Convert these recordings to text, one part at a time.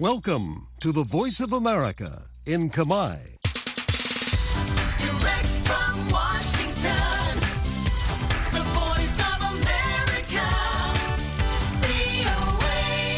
Welcome to the Voice of America in Kamai. Direct from Washington, the Voice of America, VOA.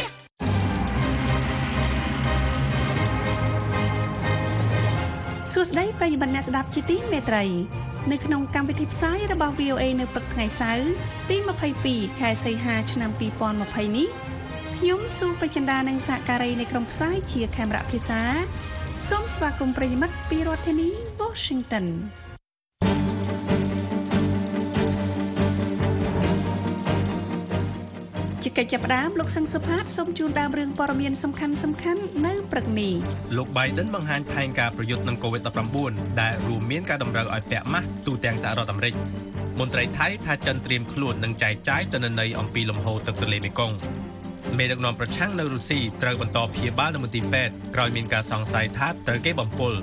សួស្តីប្រិយមិត្តអ្នកស្ដាប់ជាទីមេត្រីនៅក្នុងកម្មវិធីផ្សាយរបស់ VOA នៅព្រឹកថ្ងៃសៅរ៍ទី22ខែសីហាឆ្នាំ2020នេះខ្ញុំស៊ូបចិន្តានិងសហការីនៃក្រុមផ្សាយជាខេមរៈភាសាសូមស្វាគមន៍ប្រិយមិត្តពីរដ្ឋធានី Washington ជាកិច្ចចាប់ផ្ដើមលោកសឹងសុផាតសូមជូនដើមរឿងព័ត៌មានសំខាន់ៗនៅព្រឹកនេះលោក Biden បង្ហាញផែនការប្រយុទ្ធនឹង COVID-19 ដែលរួមមានការតម្រូវឲ្យពាក់ម៉ាស់ទូទាំងសហរដ្ឋអាមេរិកមន្ត្រីថៃថាចិនត្រៀមខ្លួននឹងចែកចាយទិន្នន័យអំពីលំហូរទឹកទន្លេមេគង្គមេដឹកនាំប្រឆាំងនៅរុស្ស៊ីត្រូវបន្តព្យាបាលនៅមន្ទីរពេទ្យក្រោយមានការសង្ស័យថាត្រូវគេបំពុល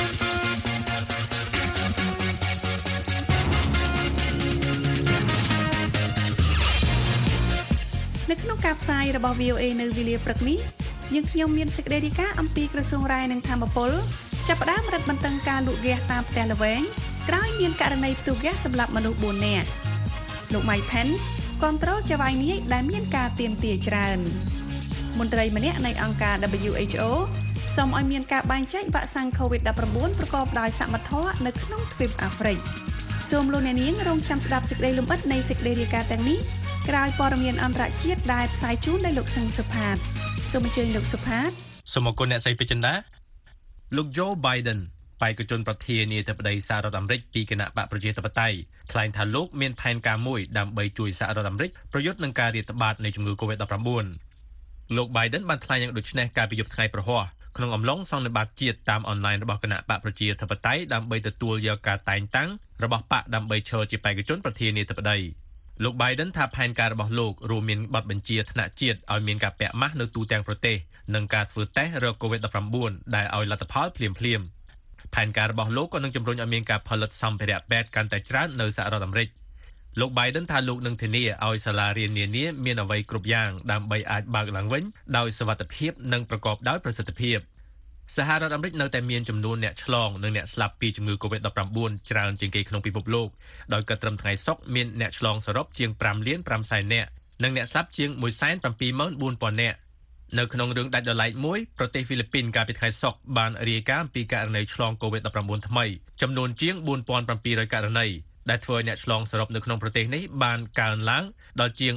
នៅក្នុងការផ្សាយរបស់ VOA នៅវេលាព្រឹកនេះយើងខ្ញុំមានសេចក្តីរាយការណ៍អំពីក្រសួងរាយនឹងធម្មពលចាប់ផ្ដើមរឹតបន្តឹងការលក់ហ្គាសតាមផ្ទះល្វែងក្រោយមានករណីផ្ទុះហ្គាសសម្លាប់មនុស្ស4នាក់លោក Mike Pence គាំទ្រចៅហ្វាយនាយដែលមានការទាមទារច្រើនមន្ត្រីម្នាក់នៃអង្គការ WHO សូមឲ្យមានការបែងចែកវ៉ាក់សាំង COVID-19 ប្រកបដោយសមត្ថភាពនៅក្នុងទ្វីបអាហ្វ្រិកសូមលោកអ្នកនាងរងចាំស្ដាប់សេចក្តីលម្អិតនៃសេចក្តីរាយការណ៍ទាំងនេះក្រោយព័ត៌មានអន្តរជាតិដែលផ្សាយជូនដោយលោកសឹងសុផាតសូមអញ្ជើញលោកសុផាតសូមអរគុណអ្នកស្រីពេជ្រចិន្តាលោក Joe Biden បេក្ខជនប្រធានាធិបតីសហរដ្ឋអាមេរិកពីគណៈបកប្រជាធិបតេយ្យថ្លែងថាលោកមានផែនការមួយដើម្បីជួយសហរដ្ឋអាមេរិកប្រយុទ្ធនឹងការរាតត្បាតនៃជំងឺ COVID-19 លោក Biden បានថ្លែងយ៉ាងដូចនេះកាលពីយប់ថ្ងៃប្រហ័សក្នុងអំឡុងសន្និបាតជាតិតាមអនឡាញរបស់គណៈបកប្រជាធិបតេយ្យដើម្បីទទួលយកការតែងតាំងរបស់បកដើម្បីឈរជាបេក្ខជនប្រធានាធិបតីលោក Biden ថាផែនការរបស់លោករួមមានបទបញ្ជាថ្នាក់ជាតិឲ្យមានការពាក់ម៉ាស់នៅទូទាំងប្រទេសនិងការធ្វើតេស្តរក COVID-19 ដែលឲ្យលទ្ធផលភ្លាមៗផែនការរបស់លោកក៏នឹងជំរុញឲ្យមានការផលិតសម្ភារៈពេទ្យកាន់តែច្រើននៅសហរដ្ឋអាមេរិកលោក Biden ថាលោកនឹងធានាឲ្យសាលារៀននានាមានអ្វីគ្រប់យ៉ាងដើម្បីអាចបើកឡើងវិញដោយសុវត្ថិភាពនិងប្រកបដោយប្រសិទ្ធភាពសហរដ្ឋអាមេរិកនៅតែមានចំនួនអ្នកឆ្លងនិងអ្នកស្លាប់ពីជំងឺ COVID-19 ច្រើនជាងគេក្នុងពិភពលោកដោយគិតត្រឹមថ្ងៃសុក្រមានអ្នកឆ្លងសរុបជាង 5 លាន 5 សែននាក់និងអ្នកស្លាប់ជាង 174,400 នាក់នៅក្នុងរឿងដាច់ដោយឡែកមួយប្រទេសហ្វីលីពីនកាលពីថ្ងៃសុក្របានរាយការណ៍ពីករណីឆ្លង COVID-19 ថ្មីចំនួនជាង 4,700 ករណីដែលធ្វើឲ្យអ្នកឆ្លងសរុបនៅក្នុងប្រទេសនេះបានកើនឡើងដល់ជាង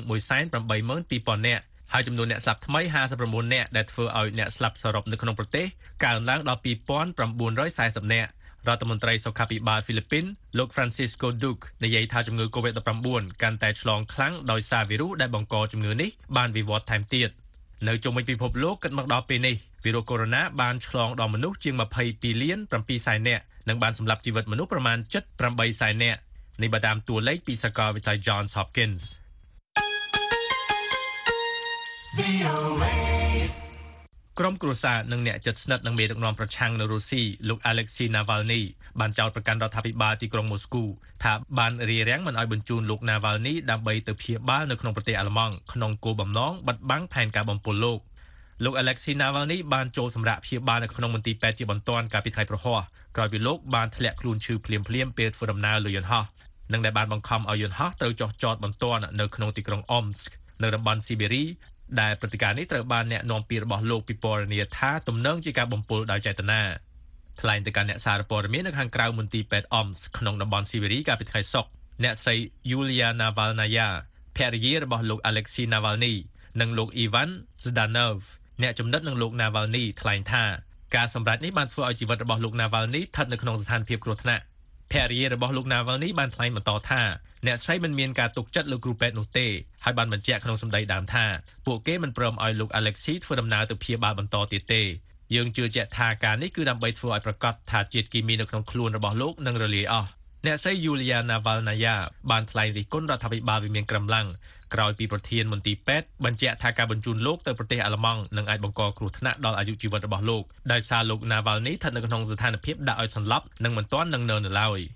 182,200 នាក់ហើយចំនួនអ្នកស្លាប់ថ្មី59នាក់ដែលធ្វើឲ្យអ្នកស្លាប់សរុបនៅក្នុងប្រទេសកើនឡើងដល់ 2,940 នាក់រដ្ឋមន្ត្រីសុខាភិបាលហ្វីលីពីនលោក Francisco Duque និយាយថាជំងឺ COVID-19 កាន់តែឆ្លងខ្លាំងដោយសារវីរុសដែលបង្កជំងឺនេះបានវិវត្តថែមទៀតនៅជុំវិញពិភពលោកគិតមកដល់ពេលនេះវីរុសកូវីដ -19 បានឆ្លងដល់មនុស្សជាង 22 លាន 7 សែននាក់និងបានសម្លាប់ជីវិតមនុស្សប្រមាណ 78 សែននាក់នេះបើតាមតួលេខពីសាកលវិទ្យាល័យ Johns Hopkinsក្រុមគ្រួសារនិងអ្នកជិតស្និទ្ធនឹងមេដឹកនាំប្រឆាំងនៅរុស្ស៊ីលោក Alexei Navalny បានចោទប្រកាន់រដ្ឋាភិបាលទីក្រុងមូស្គូថាបានរារាំងមិនឲ្យបញ្ជូនលោក Navalny ដើម្បីទៅព្យាបាលនៅក្នុងប្រទេសអាល្លឺម៉ង់ក្នុងគោលបំណងបិទបាំងផែនការបំពុលលោក Alexei Navalny បានចូលសម្រាកព្យាបាលនៅក្នុងមន្ទីរពេទ្យជាបន្ទាន់កាលពីថ្ងៃប្រហ័សក្រោយពីលោកបានធ្លាក់ខ្លួនឈឺភ្លាមៗពេលធ្វើដំណើរលើយន្តហោះនិងដែលបានបង្ខំឲ្យយន្តហោះត្រូវចុះចតបន្ទាន់នៅក្នុងទីក្រុង Omsk នៅតំបន់ស៊ីបេរីដែលព្រឹត្តិការណ៍នេះត្រូវបានអ្នកនាំពាក្យរបស់លោកពិពណ៌នាថាទំនងជាការបំពុលដោយចេតនាថ្លែងទៅកាន់អ្នកសារព័ត៌មាននៅខាងក្រៅមន្ទីរពេទ្យ Omsk ក្នុងតំបន់ស៊ីបេរីកាលពីថ្ងៃសុក្រអ្នកស្រី Yulia Navalnaya ភរិយារបស់លោក Alexei Navalny និងលោក Ivan Zhdanov អ្នកចំណិតនឹងលោក Navalny ថ្លែងថាការសម្រេចនេះបានធ្វើឲ្យជីវិតរបស់លោក Navalny ស្ថិតនៅក្នុងស្ថានភាពគ្រោះថ្នាក់ភរិយារបស់លោក Navalny បានថ្លែងបន្តថាអ្នកស្រីមិនមានការទុកចិត្តលើគ្រូពេទ្យនោះទេហើយបានបញ្ជាក់ក្នុងសម្ដីដើមថាពួកគេមិនព្រមឲ្យលោក Alexei ធ្វើដំណើរទៅព្យាបាលបន្តទៀតទេយើងជឿជាក់ថាការនេះគឺដើម្បីធ្វើឲ្យប្រកាសថាជាតិគីមីនៅក្នុងខ្លួនរបស់លោកនឹងរលាយអស់អ្នកស្រី Yulia Navalnaya បានថ្លែងរិះគន់រដ្ឋាភិបាលវិមានក្រំឡាំងក្រោយពីប្រធានមន្ទីរពេទ្យបញ្ជាក់ថាការបញ្ជូនលោកទៅប្រទេសអាល្លឺម៉ង់នឹងអាចបង្កគ្រោះថ្នាក់ដល់អាយុជីវិតរបស់លោកដោយសារលោក Navalny ស្ថិតនៅក្នុងស្ថានភាពដាក់ឲ្យសន្លប់និងមិនទាន់នឹងនៅឡើយ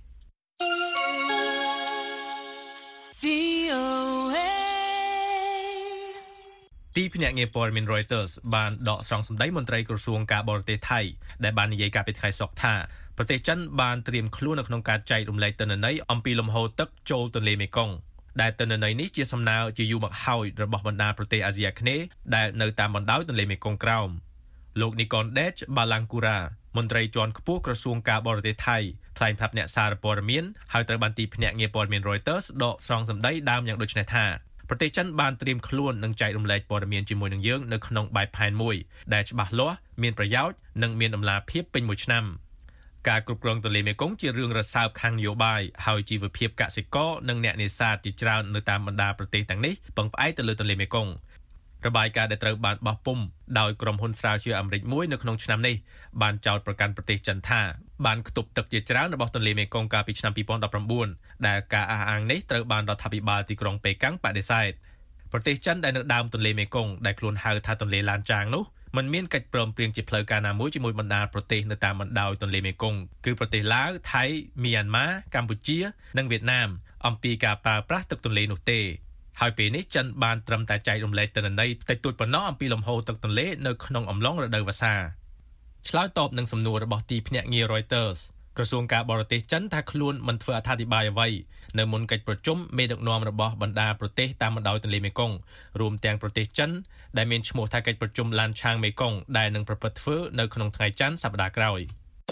ទីភ្នាក់ងារព័ត៌មាន Reuters បានដកស្រង់សម្ដីមន្ត្រីក្រសួងការបរទេសថៃដែលបាននិយាយកាលពីថ្ងៃសុក្រថាប្រទេសចិនបានត្រៀមខ្លួននៅក្នុងការចែករំលែកទិន្នន័យអំពីលំហូរទឹកចូលទន្លេមេគង្គដែលទិន្នន័យនេះជាសំណើជាយូរមកហើយរបស់បណ្ដាប្រទេសអាស៊ីអាគ្នេយ៍ដែលនៅតាមបណ្ដោយទន្លេមេគង្គក្រោមលោក Nikondesh Balangkura មន្ត្រីជាន់ខ្ពស់ក្រសួងការបរទេសថៃថ្លែងប្រាប់អ្នកសារព័ត៌មានហើយត្រូវបានទីភ្នាក់ងារព័ត៌មាន Reuters ដកស្រង់សម្ដីដើមយ៉ាងដូចនេះថាប្រទេសចិនបានត្រៀមខ្លួននឹងចែករំលែកព័ត៌មានជាមួយនឹងយើងនៅក្នុងបែបផែនមួយដែលច្បាស់លាស់មានប្រយោជន៍និងមានតម្លាភាពពេញមួយឆ្នាំការគ្រប់គ្រងទន្លេមេគង្គជារឿងរសើបខាងនយោបាយហើយជីវភាពកសិករនិងអ្នកនេសាទជាច្រើននៅតាមបណ្ដាប្រទេសទាំងនេះពឹងផ្អែកទៅលើទន្លេមេគង្គរបាយការណ៍ដែលត្រូវបានបោះពុម្ពដោយក្រុមហ៊ុនស្រាវជ្រាវអាមេរិកមួយនៅក្នុងឆ្នាំនេះបានចោទប្រកាន់ប្រទេសចិនថាបានខ្ទប់ទឹកជាច្រើនរបស់ទន្លេមេគង្គកាលពីឆ្នាំ2019ដែលការអះអាងនេះត្រូវបានរដ្ឋាភិបាលទីក្រុងប៉េកាំងបដិសេធប្រទេសចិនដែលនៅដើមទន្លេមេគង្គដែលខ្លួនហៅថាទន្លេឡានចាងនោះមិនមានកិច្ចព្រមព្រៀងជាផ្លូវការណាមួយជាមួយបណ្ដាប្រទេសនៅតាមបណ្ដោយទន្លេមេគង្គគឺប្រទេសឡាវថៃមីយ៉ាន់ម៉ាកម្ពុជានិងវៀតណាមអំពីការប្រើប្រាស់ទឹកទន្លេនោះទេហើយពេលនេះចិនបានត្រឹមតែចែករំលែកទិន្នន័យតិចតួចប៉ុណ្ណោះអំពីលំហូរទឹកទន្លេនៅក្នុងអំឡុងរដូវវស្សាឆ្លើយតបនឹងសំណួររបស់ទីភ្នាក់ងារ Reuters ក្រសួងការបរទេសចិនថាខ្លួនមិនធ្វើអត្ថាធិប្បាយអ្វីនៅមុនកិច្ចប្រជុំមេដឹកនាំរបស់បណ្ដាប្រទេសតាមបណ្ដោយទន្លេមេគង្គរួមទាំងប្រទេសចិនដែលមានឈ្មោះថាកិច្ចប្រជុំឡានឆាងមេគង្គដែលនឹងប្រព្រឹត្តធ្វើនៅក្នុងថ្ងៃច័ន្ទសប្តាហ៍ក្រោយ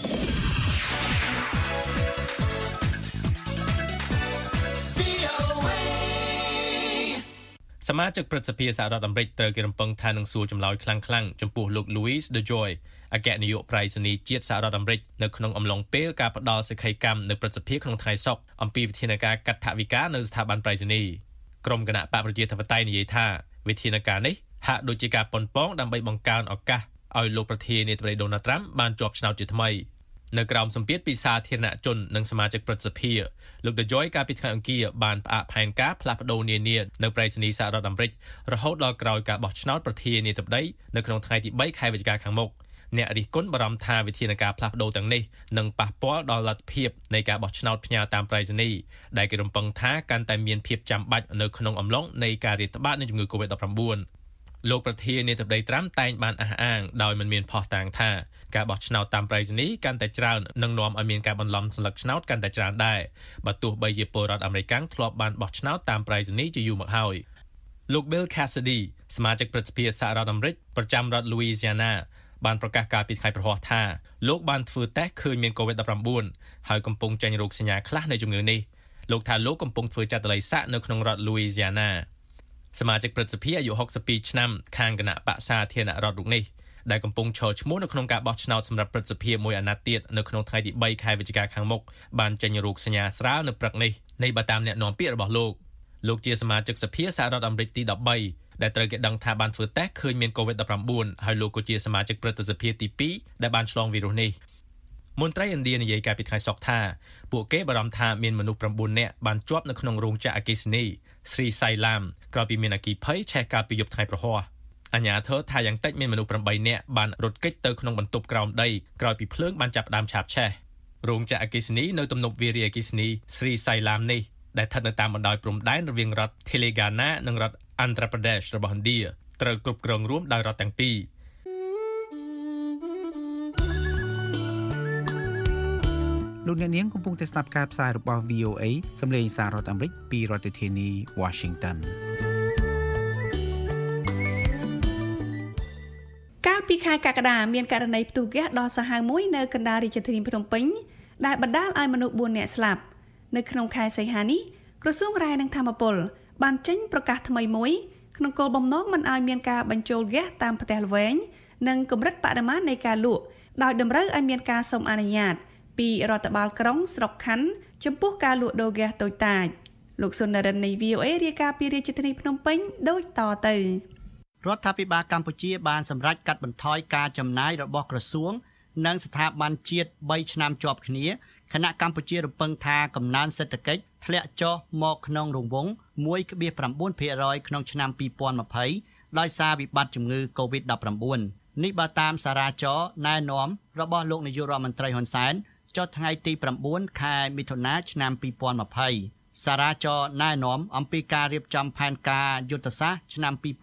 សមាជិកព្រឹទ្ធសភាសហរដ្ឋអាមេរិកត្រូវគេរំពឹងថានឹងសួរចម្លើយខ្លាំងៗចំពោះលោក Louis DeJoy អគ្គនាយកប្រៃសណីយ៍ជាតិសហរដ្ឋអាមេរិកនៅក្នុងអំឡុងពេលការផ្ដល់សេចក្ដីកម្មនៅព្រឹទ្ធសភាក្នុងថ្ងៃសុក្រអំពីវិធានការកាត់ថវិកានៅស្ថាប័នប្រៃសណីយ៍ក្រុមគណៈបកប្រជាធិបតេយ្យនិយាយថាវិធានការនេះហាក់ដូចជាការប៉ុនប៉ងដើម្បីបង្កើនឱកាសឲ្យលោកប្រធានាធិបតី Donald Trump បានជាប់ឆ្នោតជាថ្មីនៅក្រោមសម្ពាធពីសាធារណជននិងសមាជិកព្រឹទ្ធសភាលោក DeJoy កាលពីថ្ងៃអង្គារបានផ្អាកផែនការផ្លាស់ប្ដូរនានានៅប្រៃសណីយ៍សហរដ្ឋអាមេរិករហូតដល់ក្រោយការបោះឆ្នោតប្រធានាធិបតីនៅក្នុងថ្ងៃទី3ខែវិច្ឆិកាខាងមុខអ្នករិះគន់បារម្ភថាវិធានការផ្លាស់ប្ដូរទាំងនេះនឹងប៉ះពាល់ដល់លទ្ធភាពនៃការបោះឆ្នោតផ្ញើតាមប្រៃសណីយ៍ដែលគេរំពឹងថាកាន់តែមានភាពចាំបាច់នៅក្នុងអំឡុងនៃការរាតត្បាតនៃជំងឺ COVID-19 លោកប្រធានាធិបតីត្រាំតែងបានអះអាងដោយមិនមានភស្តុតាងថាការបោះឆ្នោតតាមប្រៃសណីយ៍កាន់តែច្រើននឹងនាំឲ្យមានការបន្លំស្លឹកឆ្នោតកាន់តែច្រើនដែរបើទោះបីជាពលរដ្ឋអាមេរិកធ្លាប់បានបោះឆ្នោតតាមប្រៃសណីយ៍ជាយូរមកហើយលោក Bill Cassidy សមាជិកព្រឹទ្ធសភាសហរដ្ឋអាមេរិកប្រចាំរដ្ឋ Louisiana បានប្រកាសកាលពីថ្ងៃព្រហស្បតិ៍ថាលោកបានធ្វើតេស្តឃើញមាន COVID-19 ហើយកំពុងចេញរោគសញ្ញាខ្លះនៃជំងឺនេះលោកថាលោកកំពុងធ្វើចតល័យសាកនៅក្នុងរដ្ឋ Louisiana សមាជិកព្រឹទ្ធសភាអាយុ62ឆ្នាំខាងគណៈបក្សសាធារណរដ្ឋរូបនេះដែលកំពុងឈរឈ្មោះនៅក្នុងការបោះឆ្នោតសម្រាប់ព្រឹទ្ធសភាមួយអាណត្តិទៀតនៅក្នុងថ្ងៃទី3ខែវិច្ឆិកាខាងមុខបានចេញរោគសញ្ញាស្រាលនៅព្រឹកនេះនៃបើតាមអ្នកនាំពាក្យរបស់លោកជាសមាជិកសភាសហរដ្ឋអាមេរិកទី13ដែលត្រូវគេដឹងថាបានធ្វើតេស្តឃើញមាន COVID-19 ហើយលោកក៏ជាសមាជិកព្រឹទ្ធសភាទី2ដែលបានឆ្លងវីរុសនេះមន្ត្រីឥណ្ឌានិយាយកាលពីថ្ងៃសុក្រថាពួកគេបារម្ភថាមានមនុស្ស9នាក់បានជាប់នៅក្នុងរោងចក្រអគ្គិសនី Sri Sailam ក្រោយពីមានអគ្គិភ័យឆេះកាលពីយប់ថ្ងៃព្រហស្បតិ៍អាជ្ញាធរថាយ៉ាងតិចមានមនុស្ស8នាក់បានរត់គេចទៅក្នុងបន្ទប់ក្រោមដីក្រោយពីភ្លើងបានចាប់ផ្ដើមឆាបឆេះរោងចក្រអគ្គិសនីនៅទំនប់វារីអគ្គិសនី Sri Sailam នេះដែលស្ថិតនៅតាមបណ្ដោយព្រំដែនរវាងរដ្ឋ Telangana និងរដ្ឋ Andhra Pradesh របស់ឥណ្ឌាត្រូវគ្រប់គ្រងរួមដោយរដ្ឋទាំងពីរលោកអ្នកនាងកំពុងតែស្ដាប់ការផ្សាយរបស់ VOA សម្លេងសាររដ្ឋអាមេរិកពីរដ្ឋធានី Washington កាលពីខែកក្កដាមានករណីផ្ទុះហ្គាសដ៏សាហាវមួយនៅកណ្ដាលរាជធានីភ្នំពេញដែលបណ្ដាលឲ្យមនុស្ស4នាក់ស្លាប់នៅក្នុងខែសីហានេះក្រសួងរាយនឹងធម្មពលបានចេញប្រកាសថ្មីមួយក្នុងគោលបំណងមិនឲ្យមានការបញ្ចូលហ្គាសតាមផ្ទះល្វែងនិងកម្រិតបរិមាណនៃការលក់ដោយតម្រូវឲ្យមានការសុំអនុញ្ញាតពីរដ្ឋបាលក្រុងស្រុកខណ្ឌចំពោះការលក់ដូរហ្គាសតូចតាចលោកសុននរិននៃ VOA រាយការណ៍ពីរាជធានីភ្នំពេញដូចតទៅរដ្ឋាភិបាលកម្ពុជាបានសម្រេចកាត់បន្ថយការចំណាយរបស់ក្រសួងនិងស្ថាប័នជាតិ3ឆ្នាំជាប់គ្នាខណៈកម្ពុជារំពឹងថាកំណើនសេដ្ឋកិច្ចធ្លាក់ចុះមកក្នុងរង្វង់ 1.9% ក្នុងឆ្នាំ2020ដោយសារវិបត្តិជំងឺ COVID-19 នេះបើតាមសារាចរណែនាំរបស់លោកនាយករដ្ឋមន្ត្រីហ៊ុនសែនចុះថ្ងៃទី9ខែមិថុនាឆ្នាំ2020 សារចរណែនាំអំពីការរៀបចំផែនការយុទ្ធសាស្ត្រឆ្នាំ2021-2023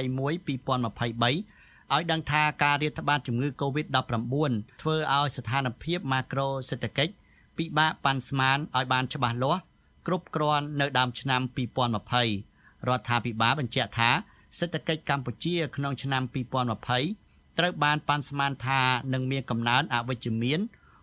ឲ្យដឹងថាការរាតត្បាតជំងឺ COVID-19 ធ្វើឲ្យស្ថានភាពម៉ាក្រូសេដ្ឋកិច្ចពិបាកប៉ាន់ស្មានឲ្យបានច្បាស់លាស់គ្រប់គ្រាន់នៅដើមឆ្នាំ2020រដ្ឋាភិបាលបញ្ជាក់ថាសេដ្ឋកិច្ចកម្ពុជាក្នុងឆ្នាំ2020ត្រូវបានប៉ាន់ស្មានថានឹងមានកំណើនអវិជ្ជមាន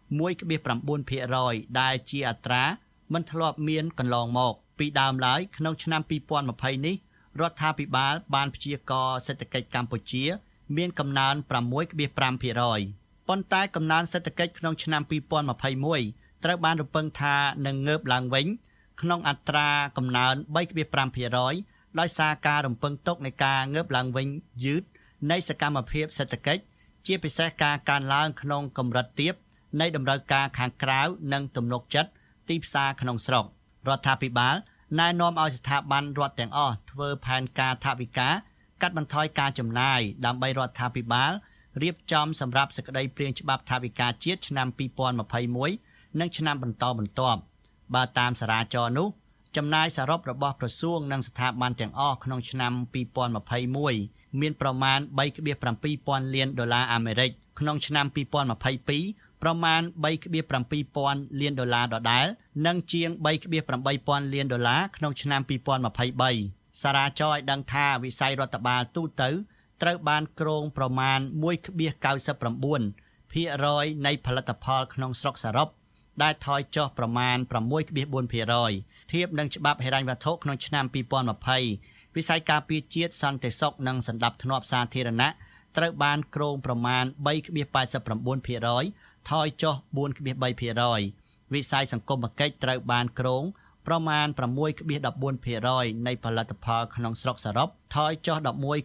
1.9% ដែលជាអត្រាមិនធ្លាប់មានកន្លងមកពីដើមឡើយក្នុងឆ្នាំ2020នេះរដ្ឋាភិបាលបានព្យាករណ៍សេដ្ឋកិច្ចកម្ពុជាមានកំណើន 6.5% ប៉ុន្តែកំណើនសេដ្ឋកិច្ចក្នុងឆ្នាំ2021ត្រូវបានរំពឹងថានឹងងើបឡើងវិញក្នុងអត្រាកំណើន 3.5% ដោយសារការរំពឹងទុកនៃការងើបឡើងវិញយឺតនៃសកម្មភាពសេដ្ឋកិច្ចជាពិសេសការកើនឡើងក្នុងកម្រិតទាបនៃតម្រូវការខាងក្រៅនិងទំនុកចិត្តទីផ្សារក្នុងស្រុករដ្ឋាភិបាលណែនាំឲ្យស្ថាប័នរដ្ឋទាំងអស់ធ្វើផែនការថវិកាកាត់បន្ថយការចំណាយដើម្បីរដ្ឋាភិបាលរៀបចំសម្រាប់សេចក្តីព្រាងច្បាប់ថវិកាជាតិឆ្នាំ2021និងឆ្នាំបន្តបន្ទាប់បើតាមសារាចរនោះចំណាយសរុបរបស់ក្រសួងនិងស្ថាប័នទាំងអស់ក្នុងឆ្នាំ2021មានប្រមាណ 3.7 លានដុល្លារអាមេរិកក្នុងឆ្នាំ2022ប្រមាណ 3.7 លានដុល្លារដដែលនិងជាង 3.8 លានដុល្លារក្នុងឆ្នាំ2023សារាចរឲ្យដឹងថាវិស័យរដ្ឋបាលទូទៅត្រូវបានគ្រោងប្រមាណ 1.99% នៃផលិតផលក្នុងស្រុកសរុបដែលថយចុះប្រមាណ 6.4% ធៀបនឹងច្បាប់ហិរញ្ញវត្ថុក្នុងឆ្នាំ2020វិស័យការពារជាតិសន្តិសុខនិងសណ្ដាប់ធ្នាប់សាធារណៈត្រូវបានគ្រោងប្រមាណ 3.89% ថយចុះ 4.3% វិស័យសង្គមគិច្ចត្រូវបានគ្រោងប្រមាណ 6.14% នៃផលិតផលក្នុងស្រុកសរុបថយចុះ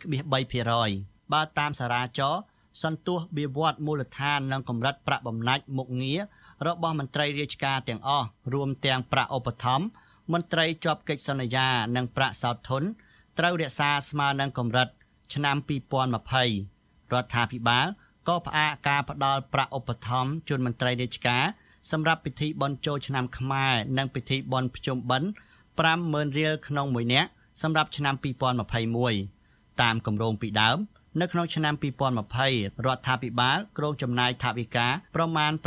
11.3% បើតាមសារាចរសន្ទុះវិវត្តមូលដ្ឋាននិងកម្រិតប្រាក់បំណាច់មុខងាររបស់មន្ត្រីរាជការទាំងអស់រួមទាំងប្រាក់ឧបត្ថម្ភមន្ត្រីជាប់កិច្ចសន្យានិងប្រាក់សោធនត្រូវរក្សាស្មើនឹងកម្រិតឆ្នាំ2020រដ្ឋាភិបាលក៏ផ្អាកការផ្តល់ប្រាក់ឧបត្ថម្ភជូនមន្ត្រីរាជការសម្រាប់ពិធីបុណ្យចូលឆ្នាំខ្មែរនិងពិធីបុណ្យភ្ជុំបិណ្ឌ 50,000 រៀលក្នុងមួយនាក់សម្រាប់ឆ្នាំ2021តាមគម្រោងពីដើមនៅក្នុងឆ្នាំ2020រដ្ឋាភិបាលគ្រោងចំណាយថវិកាប្រមាណ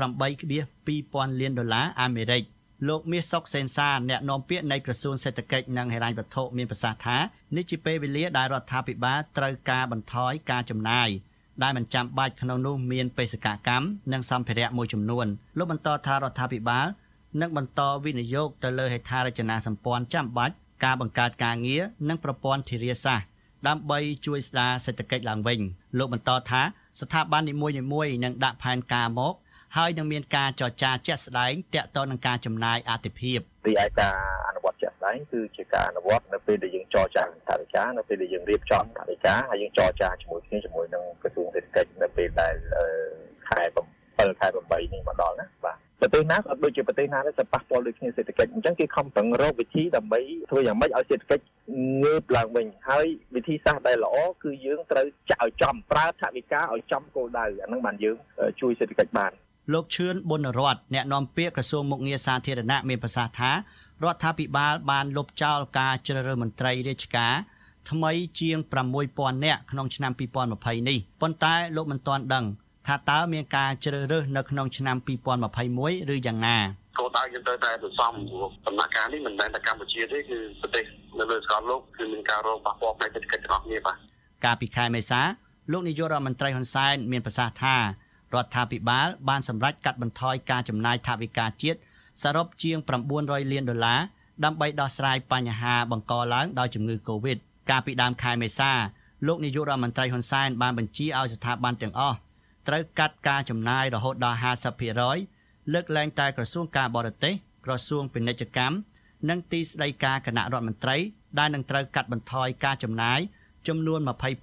8.2 លានដុល្លារអាមេរិកលោកមាសសុកសេនសាអ្នកនាំពាក្យនៃក្រសួងសេដ្ឋកិច្ចនិងហិរញ្ញវត្ថុមានប្រសាសន៍ថានេះជាពេលវេលាដែលរដ្ឋាភិបាលត្រូវការបន្ថយការចំណាយដែលមិនចាំបាច់ក្នុងនោះមានបេសកកម្មនិងសម្ភារៈមួយចំនួនលោកបន្តថារដ្ឋាភិបាលនឹងបន្តវិនិយោគទៅលើហេដ្ឋារចនាសម្ព័ន្ធចាំបាច់ការបង្កើតការងារនិងប្រព័ន្ធធារាសាស្ត្រដើម្បីជួយស្ដារសេដ្ឋកិច្ចឡើងវិញលោកបន្តថាស្ថាប័ននីមួយៗនឹងដាក់ផែនការមកហើយនឹងមានការចរចាជាក់ស្ដែងទាក់ទងនឹងការចំណាយអាទិភាពពីឯការអនុវត្តជាក់ស្ដែងគឺជាការអនុវត្តនៅពេលដែលយើងចរចាថវិកានៅពេលដែលយើងរៀបចំថវិកាហើយយើងចរចាជាមួយគ្នាជាមួយនឹងក្រសួងសេដ្ឋកិច្ចនៅពេលដែលខែ7ខែ8នេះមកដល់ណាបាទប្រទេសណាក៏ដូចជាប្រទេសណាដែរតែប៉ះពាល់ដូចគ្នាសេដ្ឋកិច្ចអញ្ចឹងគេខំប្រឹងរកវិធីដើម្បីធ្វើយ៉ាងម៉េចឲ្យសេដ្ឋកិច្ចងើបឡើងវិញហើយវិធីសាស្ត្រដែលល្អគឺយើងត្រូវចាក់ឲ្យចំប្រើថវិកាឲ្យចំគោលដៅអាហ្នឹងបានយើងជួយសេដ្ឋកិច្ចបានលោកឈឿនប៊ុនរតអ្នកនាំពាក្យក្រសួងមុខងារសាធារណៈមានប្រសាសន៍ថារដ្ឋាភិបាលបានលុបចោលការជ្រើសរើសមន្ត្រីរាជការថ្មីជាង 6,000 នាក់ក្នុងឆ្នាំ2020នេះប៉ុន្តែលោកមិនទាន់ដឹងថាតើមានការជ្រើសរើសនៅក្នុងឆ្នាំ2021ឬយ៉ាងណាគោលដៅយើងត្រូវតែសន្សំដំណាក់កាលនេះមិនមែនតែកម្ពុជាទេគឺប្រទេសនៅលើសកលលោកគឺមានការរងប៉ះពាល់ផ្នែកសេដ្ឋកិច្ចរបស់គ្នាបាទកាលពីខែមេសាលោកនាយករដ្ឋមន្ត្រីហ៊ុនសែនមានប្រសាសន៍ថារដ្ឋាភិបាលបានសម្រេចកាត់បន្ថយការចំណាយថវិកាជាតិសរុបជាង900លានដុល្លារដើម្បីដោះស្រាយបញ្ហាបង្កឡើងដោយជំងឺ Covid កាលពីដើមខែមេសាលោកនាយករដ្ឋមន្ត្រីហ៊ុនសែនបានបញ្ជាឲ្យស្ថាប័នទាំងអស់ត្រូវកាត់ការចំណាយរហូតដល់ 50% លើកលែងតែក្រសួងការបរទេសក្រសួងពាណិជ្ជកម្មនិងទីស្តីការគណៈរដ្ឋមន្ត្រីដែលនឹងត្រូវកាត់បន្ថយការចំណាយចំនួន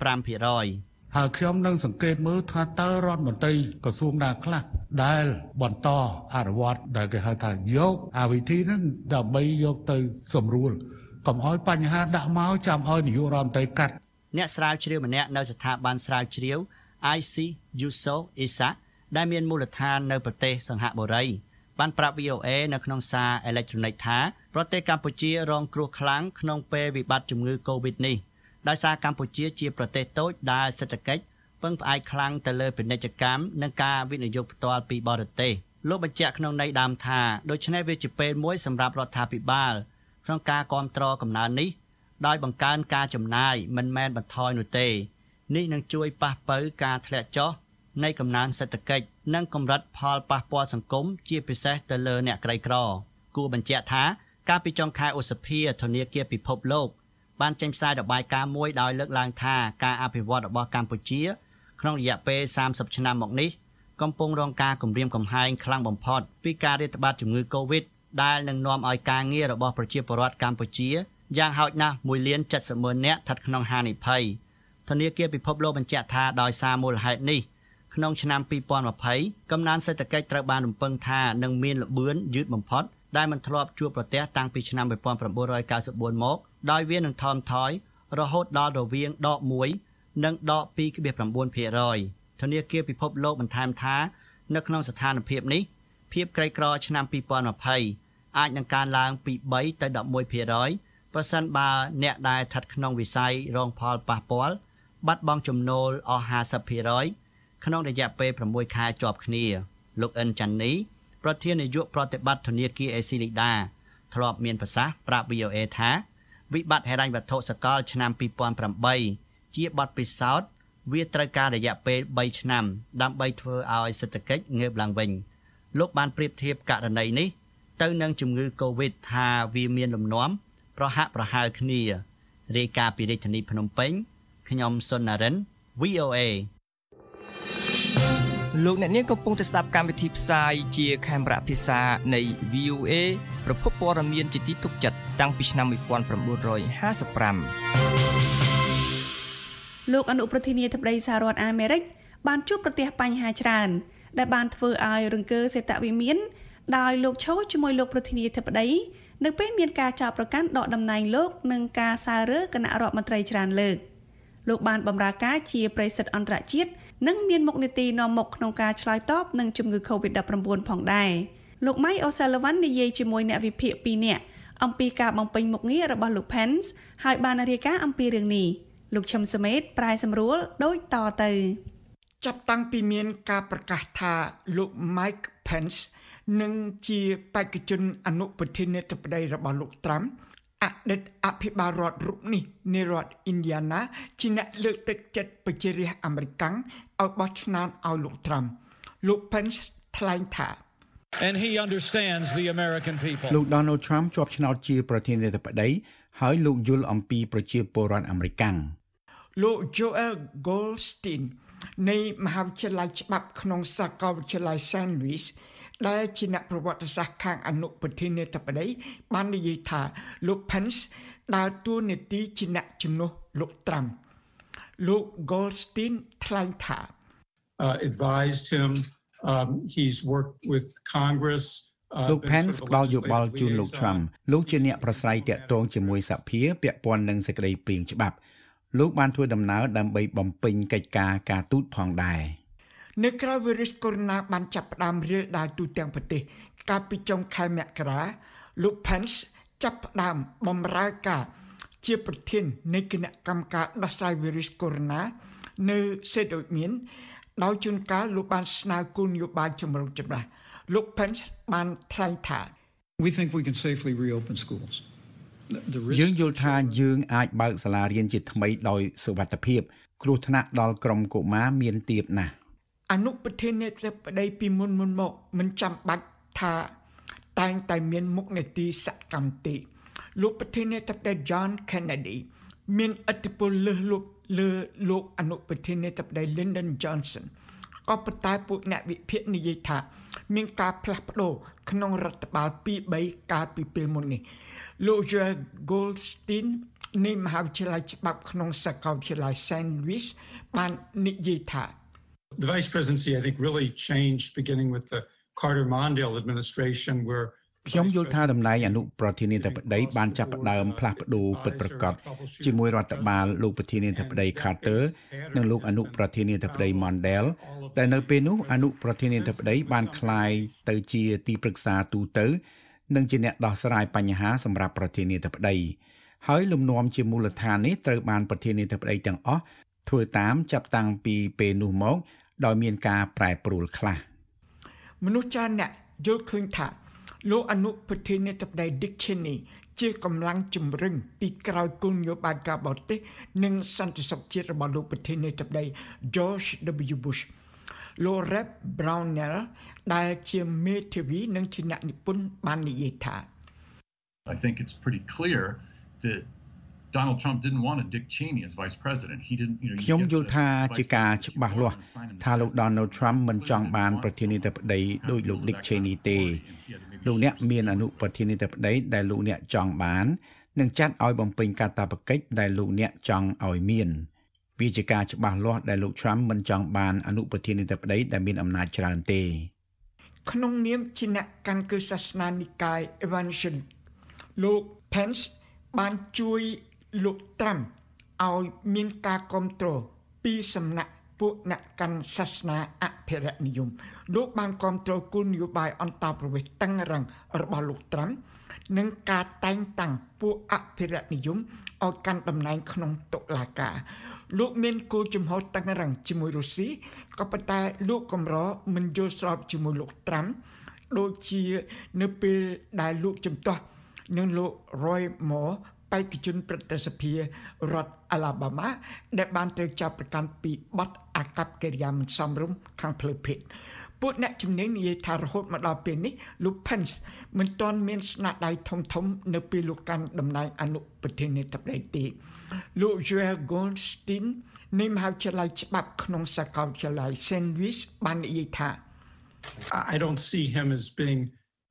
25% ហើយខ្ញុំនឹងសង្កេតមើលថាតើរដ្ឋមន្ត្រីក្រសួងណាខ្លះដែលបន្តអនុវត្តដែលគេហៅថាយកអាវិធីហ្នឹងដើម្បីយកទៅសម្រួលកុំឲ្យបញ្ហាដាក់មកចាំឲ្យនាយករដ្ឋមន្ត្រីកាត់អ្នកស្រាវជ្រាវម្នាក់នៅស្ថាប័នស្រាវជ្រាវ IC Yuso Isa ដែលមានមូលដ្ឋាននៅប្រទេសសង្ហបុរីបានប្រាប់ VOA នៅក្នុងសារអេឡិចត្រូនិកថាប្រទេសកម្ពុជារងគ្រោះខ្លាំងក្នុងពេលវិបត្តិជំងឺ Covid នេះដោយសារកម្ពុជាជាប្រទេសតូចដែលសេដ្ឋកិច្ចពឹងផ្អែកខ្លាំងទៅលើពាណិជ្ជកម្មនិងការវិនិយោគផ្ទាល់ពីបរទេសលោកបញ្ជាក់ក្នុងន័យដើមថាដូច្នេះវាជាពេលមួយសម្រាប់រដ្ឋាភិបាលក្នុងការគាំទ្រកំណើននេះដោយបង្កើនការចំណាយមិនមែនបន្ថយនោះទេនេះនឹងជួយប៉ះប៉ូវការធ្លាក់ចុះនៃកំណើនសេដ្ឋកិច្ចនិងកម្រិតផលប៉ះពាល់សង្គមជាពិសេសទៅលើអ្នកក្រីក្រគួរបញ្ជាក់ថាកាលពីចុងខែឧសភាធនាគារពិភពលោកបានចេញផ្សាយរបាយការណ៍មួយដោយលើកឡើងថាការអភិវឌ្ឍរបស់កម្ពុជាក្នុងរយៈពេល30ឆ្នាំមកនេះកំពុងរងការគំរាមកំហែងខ្លាំងបំផុតពីការរាតត្បាតជំងឺ Covid ដែលនឹងនាំឲ្យការងាររបស់ប្រជាពលរដ្ឋកម្ពុជាយ៉ាងហោចណាស់ 1,70,000 នាក់ស្ថិតក្នុងហានិភ័យធនាគារពិភពលោកបញ្ជាក់ថាដោយសារមូលហេតុនេះក្នុងឆ្នាំ2020កំណើនសេដ្ឋកិច្ចត្រូវបានរំពឹងថានឹងមានល្បឿនយឺតបំផុតដែលមិនធ្លាប់ជួបប្រទះតាំងពីឆ្នាំ1994មកដោយវានឹងថមថយរហូតដល់រវាងដក1និងដក 2.9% ធនាគារពិភពលោកបន្ថែមថានៅក្នុងស្ថានភាពនេះភាពក្រីក្រឆ្នាំ2020អាចនឹងកើនឡើងពី3ទៅ 11% ប្រសិនបើអ្នកដែលស្ថិតក្នុងវិស័យរងផលប៉ះពាល់បាត់បង់ចំណូលអស់ 50% ក្នុងរយៈពេល6ខែជាប់គ្នាលោកអិនចាន់នីប្រធាននាយកប្រតិបត្តិធនាគារអេស៊ីលីដាធ្លាប់មានប្រសាសន៍ប្រាប់ VOA ថាវិបត្តិហិរញ្ញវត្ថុសកលឆ្នាំ2008ជាបទពិសោធន៍វាត្រូវការរយៈពេល3ឆ្នាំដើម្បីធ្វើឲ្យសេដ្ឋកិច្ចងើបឡើងវិញលោកបានប្រៀបធៀបករណីនេះទៅនឹងជំងឺ Covid ថាវាមានលំនាំប្រហាក់ប្រហែលគ្នារាយការណ៍ពីរាជធានីភ្នំពេញខ្ញុំសុននរិន VOA លោកអ្នកនាងកំពុងតែស្ដាប់កម្មវិធីផ្សាយជាខេមរៈភាសានៃ VOA ប្រភពព័ត៌មានជាទីទុកចិត្តតាំងពីឆ្នាំ1955 លោកអនុប្រធានាធិបតីសហរដ្ឋអាមេរិកបានជួបប្រទះបញ្ហាច្រើនដែលបានធ្វើឲ្យរង្គើសេតវិមានដោយលោកឈរជាមួយលោកប្រធានាធិបតីនៅពេលមានការចោទប្រកាន់ដកតំណែងលោកនិងការសើរើគណៈរដ្ឋមន្ត្រីច្រើនលើកលោកបានបម្រើការជាប្រិយសិទ្ធិអន្តរជាតិនិងមានមុខនីតិនាំមុខក្នុងការឆ្លើយតបនឹងជំងឺ Covid-19 ផងដែរលោក Mike O'Sullivan និយាយជាមួយអ្នកវិភាគ2នាក់អំពីការបំពេញមុខងាររបស់លោក Pence ហើយបានរាយការណ៍អំពីរឿងនេះលោកឈឹមសុមេតប្រែសម្រួលដូចតទៅចាប់តាំងពីមានការប្រកាសថាលោក Mike Pence នឹងជាបេក្ខជនអនុប្រធានាធិបតីរបស់លោក Trump អតីតអភិបាលរដ្ឋរូបនេះនៃរដ្ឋ Indiana ជាអ្នកលើកទឹកចិត្តប្រជារាស្ត្រអាមេរិកឲ្យបោះឆ្នោតឲ្យលោក Trump លោក Pence ថ្លែងថា And he understands the American people លោក Donald Trump ជាប់ឆ្នោតជាប្រធានាធិបតីហើយលោកយល់អំពីប្រជាពលរដ្ឋអាមេរិកលោក Joel Goldstein នៃមហាវិទ្យាល័យច្បាប់ក្នុងសាកលវិទ្យាល័យ St. Louis ដែលជាអ្នកប្រវត្តិសាស្ត្រខាងអនុប្រធានាធិបតីបាននិយាយថាលោក Pence ដើរតួនាទីជាអ្នកជំនួសលោក Trump លោក Goldstein ថ្លែងថា advised him he's worked with Congress លោក Pence ផ្ដល់យោបល់ជូនលោក Trump លោកជាអ្នកប្រស្រ័យទាក់ទងជាមួយសភាពាក់ព័ន្ធនឹងសេចក្តីព្រាងច្បាប់លោកបានធ្វើដំណើរដើម្បីបំពេញកិច្ចការទូតផងដែរនៅក្រៅវីរុសកូវីដ -19 បានចាប់ផ្ដើមរាលដាលទូទាំងប្រទេសកាលពីចុងខែមករាលោក Pence ចាប់ផ្ដើមបម្រើការជាប្រធាននៃគណៈកម្មការដោះស្រាយវីរុសកូវីដ -19 នៅសេតដូចមានដោយជួនកាលលោកបានស្នើគោលនយោបាយចម្រុងចម្រាស់លោក Pence បានថ្លែងថា We think we can safely reopen schools យើងយល់ថាយើងអាចបើកសាលារៀនជាថ្មីដោយសុវត្ថិភាពគ្រោះថ្នាក់ដល់ក្រុមកុមារមានទាបណាស់អនុប្រធានាធិបតីពីមុនមកមិនចាំបាច់ថាតែងតែមានមុខនីតិសកម្មទេលោកប្រធានាធិបតី John Kennedy មានឥទ្ធិពលលើលោកអនុប្រធានាធិបតី Lyndon Johnson ក៏ប៉ុន្តែពួកអ្នកវិភាគនិយាយថាមានការផ្លាស់ប្ដូរក្នុងរដ្ឋបាល 2-3 កាលពីពេលមុននេះលោក Joel Goldstein នៃមហាវិទ្យាល័យច្បាប់ក្នុងសាកលវិទ្យាល័យ St. Louis បាននិយាយថា The vice presidency I think really changed beginning with the Carter-Mondale administration where ខ្ញុំយល់ថាតំណែងអនុប្រធានាធិបតីបានចាប់ផ្ដើមផ្លាស់ប្ដូរពិតប្រាកដជាមួយរដ្ឋបាលលោកប្រធានាធិបតី Carter និងលោកអនុប្រធានាធិបតី Mondale តែនៅពេលនោះអនុប្រធានាធិបតីបានក្លាយទៅជាទីប្រឹក្សាទូទៅនិងជាអ្នកដោះស្រាយបញ្ហាសម្រាប់ប្រធានាធិបតីហើយលំនាំជាមូលដ្ឋាននេះត្រូវបានប្រធានាធិបតីទាំងអស់ធ្វើតាមចាប់តាំងពីពេលនោះមកដោយមានការប្រែប្រួលខ្លះមនុស្សចាស់អ្នកយល់ឃើញថាលោកអនុប្រធានាធិបតី Dick Cheney ជាកម្លាំងជំរុញពីក្រោយគោលនយោបាយការបរទេសនិងសន្តិសុខជាតិរបស់លោកប្រធានាធិបតី George W. Bush លោក Reb Brownell ដែលជាមេធាវីនិងជាអ្នកនិពន្ធបាននិយាយថា I think it's pretty clear that Donald Trump didn't want a Dick Cheney as vice president. He didn't, ខ្ញុំយល់ថាជាការច្បាស់លាស់ថាលោក Donald Trump មិនចង់បានប្រធានាធិបតីដោយលោក Dick Cheney ទេលោកអ្នកមានអនុប្រធានាធិបតីដែលលោកអ្នកចង់បាននិងចាត់ឲ្យបំពេញកាតព្វកិច្ចដែលលោកអ្នកចង់ឲ្យមានវាជាការច្បាស់លាស់ដែលលោក Trump មិនចង់បានអនុប្រធានាធិបតីដែលមានអំណាចច្រើនទេក្នុងនាមជាអ្នកកាន់គ្រឹះសាសនានិកាយ Evangelical លោក Pence បានជួយលោក Trump ឲ្យមានការគ្រប់គ្រងពីសំណាក់ពួកអ្នកកាន់សាសនាអភិរក្សនិយមលោកបានគ្រប់គ្រងគោលនយោបាយអន្តរប្រវេសន៍តឹងរ៉ឹងរបស់លោក Trump និងការតែងតាំងពួកអភិរក្សនិយមឲ្យកាន់តំណែងក្នុងតុលាការលោកមានគោលជំហរតឹងរ៉ឹងជាមួយរុស្ស៊ីក៏ប៉ុន្តែលោកកម្រមិនយល់ស្របជាមួយលោក Trump ដូចជានៅពេលដែលលោកជំទាស់នឹងលោក Roy Moore បេក្ខជនប្រតិសភារដ្ឋ Alabama ដែលបានត្រូវចាប់ប្រកាន់ពីបទអាកប្បកិរិយាមិនសមរម្យខាងផ្លូវភេទពួកអ្នកជំនាញនិយាយថារហូតមកដល់ពេលនេះលោក Pence មិនទាន់មានស្នាដៃធំនៅពេលលោកកាន់តំណែងអនុប្រធានាធិបតីទេលោក Joel Goldstein នៃមហាវិទ្យាល័យច្បាប់ក្នុងសាកលវិទ្យាល័យ St. Louis បាននិយាយថា I don't see him as being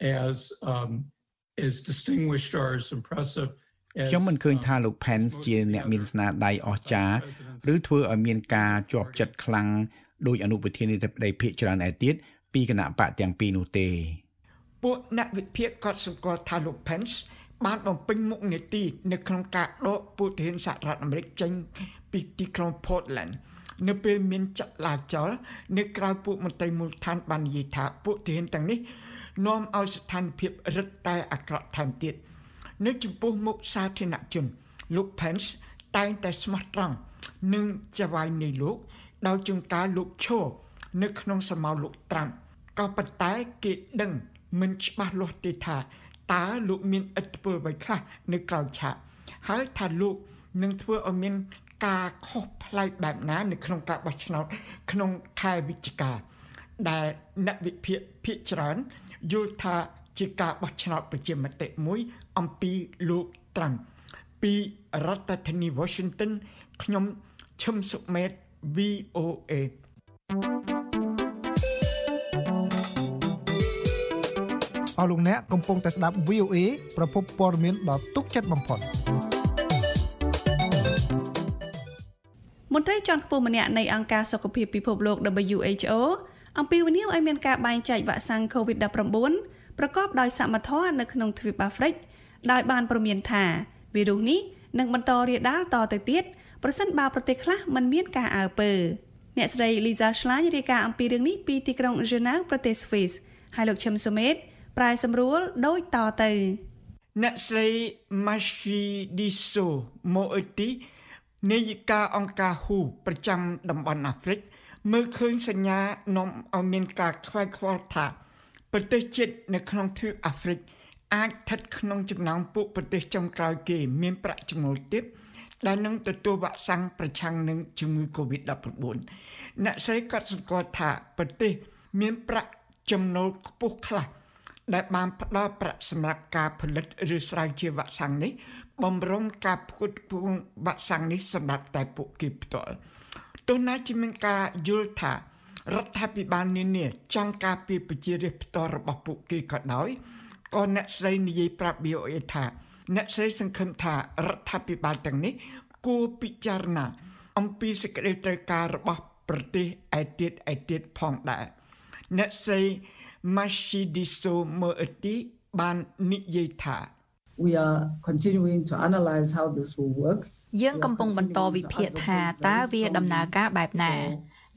as distinguished or as impressive ខ្ញុំមិនឃើញថាលោក Pence ជាអ្នកមានស្នាដៃអស្ចារ្យឬធ្វើឲ្យមានការជាប់ចិត្តខ្លាំងដោយអនុប្រធានាធិបតីភាគច្រើនឯទៀតពីគណៈបកទាំងពីរនោះទេពួកអ្នកវិភាគក៏សម្គាល់ថាលោក Pence បានបំពេញមុខនីតិនៅក្នុងការដកពួកទាហានសហរដ្ឋអាមេរិកចេញពីទីក្រុង Portland នៅពេលមានចលាចលនៅក្រៅពួកមន្ត្រីមូលដ្ឋានបាននិយាយថាពួកទាហានទាំងនេះនាំឲ្យស្ថានភាពរឹតតែអាក្រក់ថែមទៀតនៅចំពោះមុខសាធារណជនលោក Pence តែងតែស្មោះត្រង់នឹងចវាយនៃលោកដោយជួនកាលលោកឈរនៅក្នុងសមោលលោក Trump ក៏ប៉ុន្តែគេដឹងមិនច្បាស់លាស់ទេថាតើលោកមានឥទ្ធិពលអ្វីខ្លះនៅក្រៅឆាកហើយថាលោកនឹងធ្វើឲ្យមានការខុសប្លែកបែបណានៅក្នុងការបោះឆ្នោតក្នុងខែវិច្ឆិកាដែលអ្នកវិភាគភាគច្រើនយល់ថាជាការបោះឆ្នោតប្រជាមតិមួយអំពីលោក Trump ពីរដ្ឋធានី Washington ខ្ញុំឈឹមសុមេត VOA អស់លោកអ្នកកំពុងតែស្ដាប់ VOA ប្រភពព័ត៌មានដ៏ទុកចិត្តបំផុតមន្ត្រីជាន់ខ្ពស់ម្នាក់នៃអង្គការសុខភាពពិភពលោក WHO អំពាវនាវឲ្យមានការបែងចែកវ៉ាក់សាំង COVID-19 ប្រកបដោយសមធម៌នៅក្នុងទ្វីបអាហ្វ្រិកដោយបានព្រមានថាវីរុសនេះនឹងបន្តរាលដាលតទៅទៀតប្រសិនបើប្រទេសខ្លះមិនមានការអើពើអ្នកស្រី Lisa Schlein រាយការណ៍អំពីរឿងនេះពីទីក្រុង Geneva ប្រទេសស្វីសហើយលោកឈឹមសុមេតប្រែសម្រួលដូចតទៅអ្នកស្រី Matshidiso Moeti នាយិកាអង្គការ WHO ប្រចាំតំបន់អាហ្វ្រិកមើលឃើញសញ្ញានាំឲ្យមានការខ្វាយខ្វល់ថាប្រទេសជាតិនៅក្នុងទ្វីបអាហ្វ្រិកអាចស្ថិតក្នុងចំណោមពួកប្រទេសចុងក្រោយគេមានប្រាក់ចំណូលទាបដែលនឹងទទួលវ៉ាក់សាំងប្រឆាំងនឹងជំងឺ COVID-19 អ្នកស្រីក៏សង្កត់ថាប្រទេសមានប្រាក់ចំណូលខ្ពស់ខ្លះដែលបានផ្ដល់ប្រាក់សម្រាប់ការផលិតឬស្រាវជ្រាវវ៉ាក់សាំងនេះបំរុងការផ្គត់ផ្គង់វ៉ាក់សាំងនេះសម្រាប់តែពួកគេផ្ទាល់ទោះណាជាមានការយល់ថារដ្ឋាភិបាលនានាចង់ការពារប្រជារាស្ត្រផ្ទាល់របស់ពួកគេក៏ដោយក៏អ្នកស្រីនិយាយប្រាប់ VOA ថាអ្នកស្រីសង្ឃឹមថារដ្ឋាភិបាលទាំងនេះគួរពិចារណាអំពីសេចក្តីត្រូវការរបស់ប្រទេសឯទៀតផងដែរអ្នកស្រី Matshidiso Moeti បាននិយាយថា We are continuing to analyze how this will work យើងកំពុងបន្តវិភាគថាតើវាដំណើរការបែបណា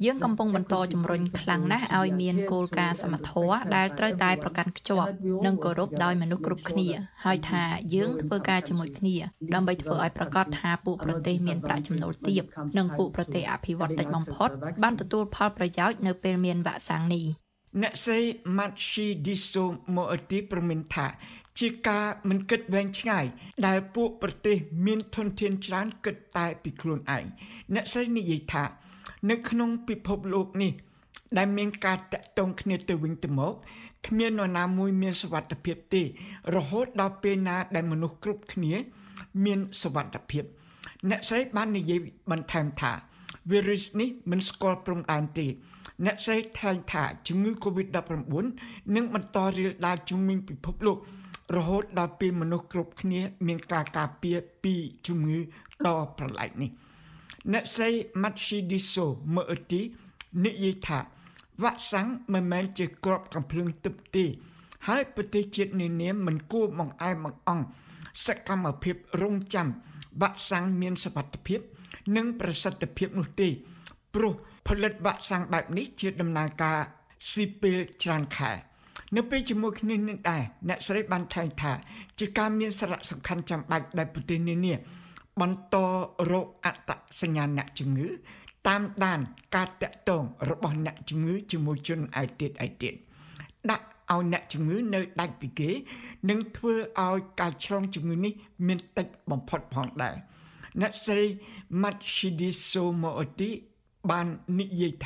យើងកំពុងបន្តជំរុញខ្លាំងណាស់ឲ្យមានគោលការណ៍សមធម៌ដែលត្រូវតែប្រកាន់ខ្ជាប់និងគោរពដោយមនុស្សគ្រប់គ្នាហើយថាយើងធ្វើការជាមួយគ្នាដើម្បីធ្វើឲ្យប្រកាសថាពួកប្រទេសមានប្រាក់ចំណូលទាបនិងពួកប្រទេសអភិវឌ្ឍតិចបំផុតបានទទួលផលប្រយោជន៍នៅពេលមានវ៉ាក់សាំងនេះអ្នកស្រី Matshidiso Moeti ប្រមានថាជាការមិនគិតវែងឆ្ងាយដែលពួកប្រទេសមានធនធានច្រើនគិតតែពីខ្លួនឯងអ្នកស្រីនិយាយថានៅក្នុងពិភពលោកនេះដែលមានការតាក់ទងគ្នាទៅវិញទៅមកគ្មាននរណាមួយមានសុវត្ថិភាពទេរហូតដល់ពេលណាដែលមនុស្សគ្រប់គ្នាមានសុវត្ថិភាពអ្នកស្រីបាននិយាយបន្ថែមថាវីរុសនេះមិនស្គាល់ព្រំដែនទេអ្នកស្រីថ្លែងថាជំងឺ COVID-19 នឹងបន្តរាលដាលជុំវិញពិភពលោករហូតដល់ពេលមនុស្សគ្រប់គ្នាមានការការពារពីជំងឺដ៏ប្រឡែកនេះអ្នកស្រី Matshidiso Moeti និយាយថាវ៉ាក់សាំងមិនមែនជាគ្រាប់កាំភ្លើងទិព្វទេហើយប្រទេសជាតិនានាមិនគួរបង្អែមបង្អង់សកម្មភាពរងចាំវ៉ាក់សាំងមានសុវត្ថិភាពនិងប្រសិទ្ធភាពនោះទេព្រោះផលិតវ៉ាក់សាំងបែបនេះជាដំណើរការស៊ីពេលច្រើនខែនៅពេលជាមួយគ្នានេះដែរអ្នកស្រីបានថ្លែងថាជាការមានសារៈសំខាន់ចាំបាច់ដែលប្រទេសនានាបន្តរកអត្តសញ្ញាណអ្នកជំងឺតាមដានការតាក់ទងរបស់អ្នកជំងឺជាមួយជនឯទៀតដាក់ឲ្យអ្នកជំងឺនៅដាច់ពីគេនិងធ្វើឲ្យការឆ្លងជំងឺនេះមានតិចបំផុតផងដែរអ្នកស្រី Matshidiso Moeti បាននិយាយថា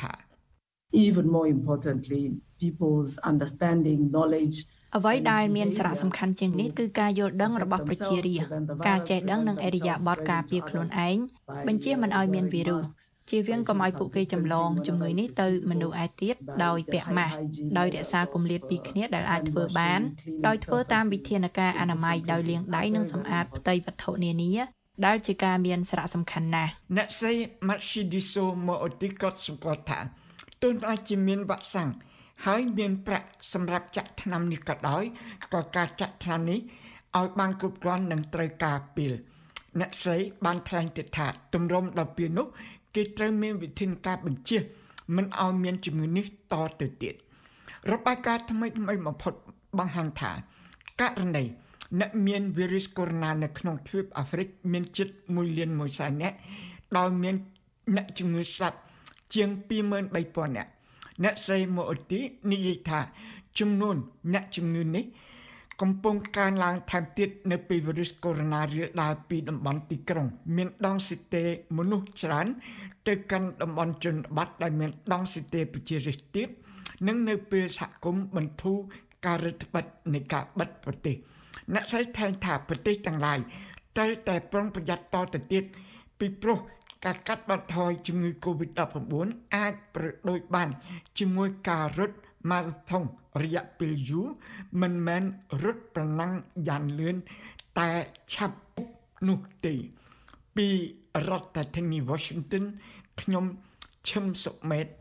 Even more importantly people's understanding knowledge អ្វីដែលមានសារៈសំខាន់ជាងនេះគឺការយល់ដឹងរបស់ប្រជារាស្ត្រការចេះដឹងនិងអរិយាប័ត្រការពារខ្លួនឯងបញ្ជាមិនឲ្យមានវីរុសជៀសវាងកុំឲ្យពួកគេចម្លងជំងឺនេះទៅមនុស្សឯទៀតដោយពាក់ម៉ាស់ដោយរក្សាគម្លាតពីគ្នាដែលអាចធ្វើបានដោយធ្វើតាមវិធានការអនាម័យដោយលាងដៃនិងសម្អាតផ្ទៃវត្ថុនានាដែលជាការមានសារៈសំខាន់ណាស់អ្នកស្រី Matshidiso Moeti ក៏សម្គាល់ថាទោះអាចជាមានវ៉ាក់សាំងហើយមានប្រាក់សម្រាប់ចាក់ថ្នាំនេះក៏ដោយក៏ការចាក់ថ្នាំនេះឲ្យបានគ្រប់គ្រាន់និងត្រូវការពេលអ្នកស្រីបានថ្លែងទៀតថាទម្រាំដល់ពេលនោះគេត្រូវមានវិធានការបញ្ជាមិនឲ្យមានជំងឺនេះតទៅទៀតរបាយការណ៍ថ្មីបំផុតបង្ហាញថាករណីអ្នកមានវីរុសកូវីដ -19 នៅក្នុងទ្វីបអាហ្វ្រិកមានជិត1 លាន 1 សែននាក់ដោយមានអ្នកជំងឺស្លាប់ជាង 23,000 នាក់អ្នកស្រី Moeti និយាយថាចំនួនអ្នកជំងឺនេះកំពុងកើនឡើងថែមទៀតនៅពេលវីរុសកូវីដ -19 រាលដាលពីតំបន់ទីក្រុងមានដងស៊ីតេមនុស្សច្រើនទៅកាន់តំបន់ជនបទដែលមានដងស៊ីតេប្រជារាស្ត្រទាបនិងនៅពេលសហគមន៍បន្ធូរការរឹតបន្តឹងនៃការបិទប្រទេសអ្នកស្រីថែមថាប្រទេសទាំងឡាយត្រូវតែប្រុងប្រយ័ត្នតទៅទៀតពីព្រោះការកាត់បន្ថយជំងឺ COVID-19 អាចប្រដូចបានជាមួយការរត់ម៉ារ៉ាថុងរយៈពេលយូរមិនមែនរត់ប្រណាំងយ៉ាងលឿនតែឆាប់នោះទេពីរដ្ឋធានី Washington ខ្ញុំឈឹមសុមេត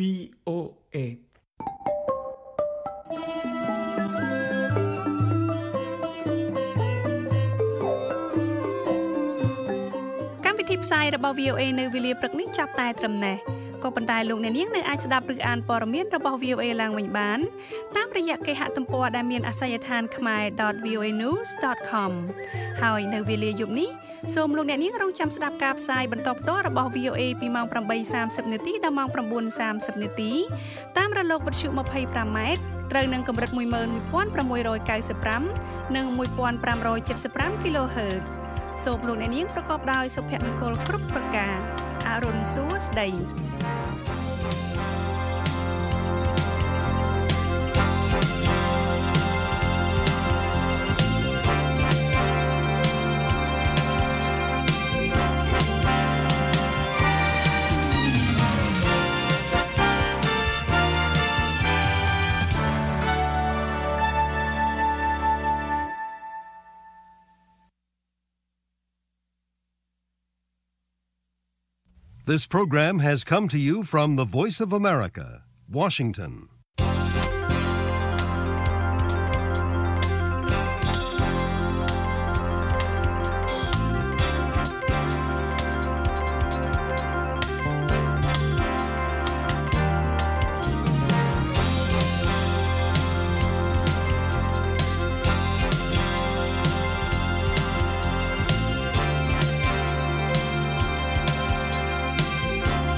VOA ផ្សាយរបស់ VOA នៅវេលាព្រឹកនេះចាប់តែត្រឹមនេះក៏ប៉ុន្តែលោកអ្នកនាងនៅអាចស្ដាប់ឬអានព័ត៌មានរបស់ VOA ឡើងវិញបានតាមរយៈគេហទំព័រដែលមានអាសយដ្ឋាន khmer.voanews.com ហើយនៅវេលាយប់នេះសូមលោកអ្នកនាងរងចាំស្ដាប់ការផ្សាយបន្តផ្ទាល់របស់ VOA ពីម៉ោង 8:30 នាទីដល់ម៉ោង 9:30 នាទីតាមរលកវិទ្យុ 25 ម៉ែត្រត្រូវនឹងកម្រិត 11695 និង 1575 kHzសូមលោកអ្នកនាងប្រកបដោយសុភមង្គលគ្រប់ប្រការអរុនសួស្តី This program has come to you from the Voice of America, Washington.